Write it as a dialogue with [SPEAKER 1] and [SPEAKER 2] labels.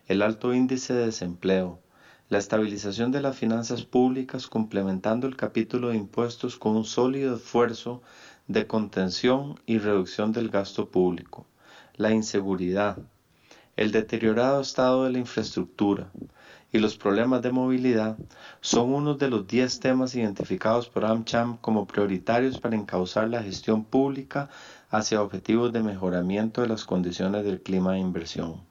[SPEAKER 1] el alto índice de desempleo, la estabilización de las finanzas públicas complementando el capítulo de impuestos con un sólido esfuerzo de contención y reducción del gasto público, la inseguridad, el deteriorado estado de la infraestructura y los problemas de movilidad son unos de los 10 temas identificados por AmCham como prioritarios para encauzar la gestión pública hacia objetivos de mejoramiento de las condiciones del clima de inversión.